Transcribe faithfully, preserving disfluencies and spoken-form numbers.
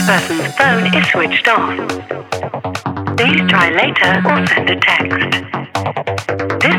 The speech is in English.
person's phone is switched off. Please try later or send a text. This